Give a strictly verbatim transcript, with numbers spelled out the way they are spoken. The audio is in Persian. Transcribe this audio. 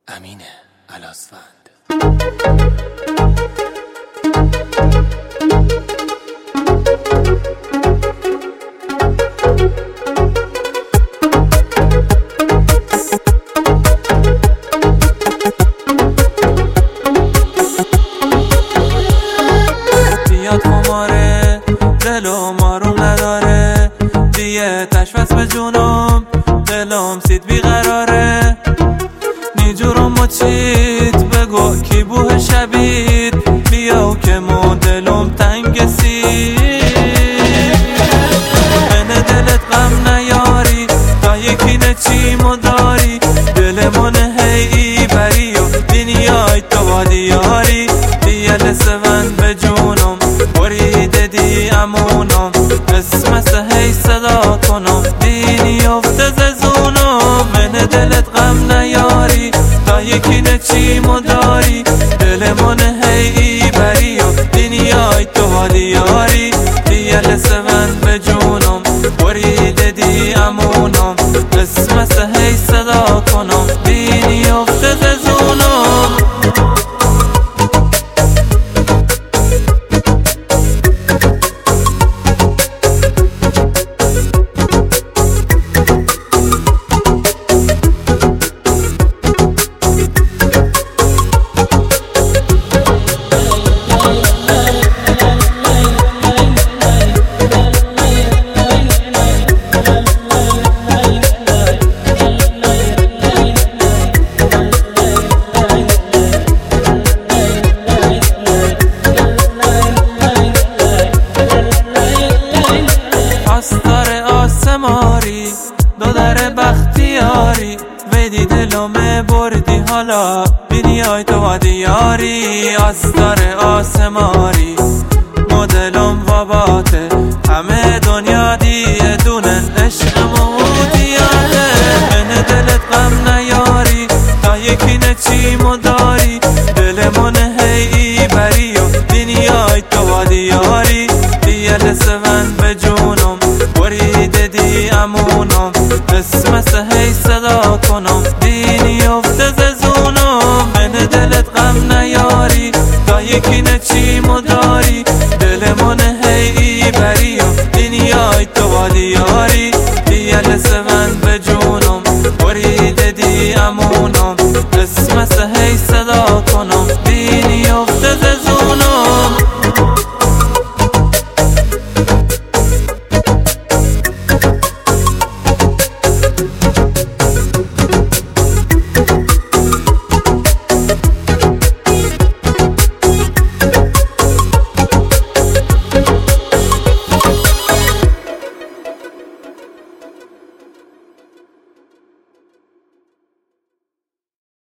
امین الاسفند. بیاد خماره دلم آروم نداره، دیگه تشوست به جونم دلم سید بیقراره. نیجورم مچید بگو کی بوه شبید، بیاو که مو دلم تنگ سید. من دلت غم نیاری تا یکی نچیمو داری، دل من هی بری و دنیای تو وادیاری. دیگه لسون به جونم برید دی امونم، اسمس هی صدا کنم دینی افته ززونم. من دلت غم نیاری تا یکی نچیمو داری، دل من هی بری و دنیای تو وادیاری. دیگه لسون به جونم برید دی امونم، اسمس هی صدا کنم دینی افته ززونم. آستار آسماری دو در بختیاری، ویدی دلومه بردی حالا دنیای تو وادیاری. آستار آسماری مدلم واباته، همه دنیا دیه دونن عشق مودیاته. من دلت غم نیاری تا یکی نچیمو داری، دل من هی بری و دنیای تو وادیاری. دیگه لسون به جونم برید دی امونم، اسمس هی صدا کنم دینی افته ززونم. من دلت غم نیاری تا یکی نچیمو داری، دل من هی بری و دنیای تو وادیاری. دیگه لسون به